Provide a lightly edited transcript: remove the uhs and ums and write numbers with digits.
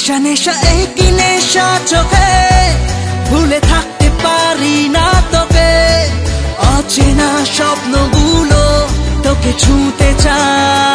নেশা নেশা এই কি নেশা চোখে, ভুলে থাকতে পারি না তোকে। অচেনা স্বপ্নগুলো তোকে ছুঁতে চায়।